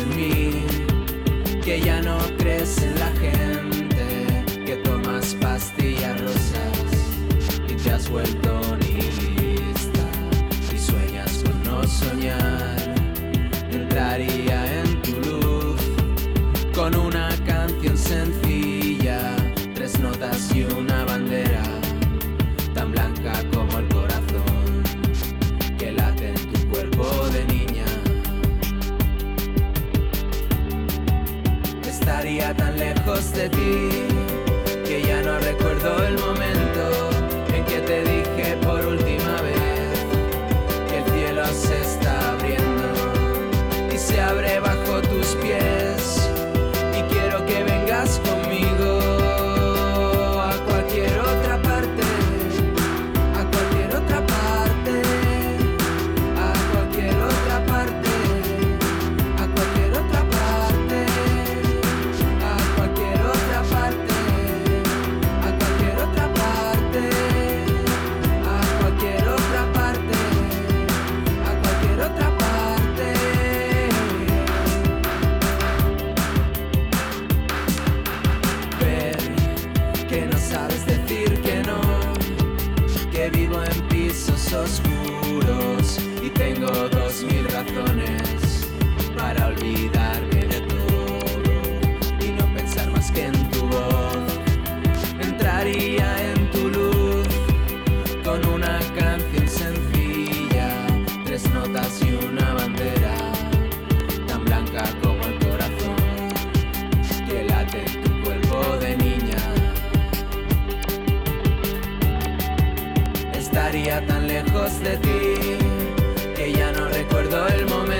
en mí, que ya no crees en la gente, que tomas pastillas rosas y te has vuelto nihilista y sueñas con no soñar. Entraría en tu luz con una canción sencilla, 3 notas y una bandera tan blanca como el corazón que late en tu cuerpo de niña. Estaría tan lejos de ti que ya no recuerdo el momento en que te dije por última vez que el cielo se está abriendo y se abre bajo tus pies, y quiero que vengas conmigo a cualquier otra parte, a cualquier otra parte, a cualquier otra parte, a cualquier otra parte, a cualquier otra parte, a cualquier otra parte, a cualquier otra parte, a cualquier otra parte. Que no sabes decir que no, que vivo en pisos oscuros y tengo 2000 razones para olvidarme de todo y no pensar más que en tu voz. Entraría en tu luz con una canción sencilla, 3 notas y una bandera tan blanca como el corazón que late en tu cuerpo de niña. Estaría tan lejos de ti que ya no recuerdo el momento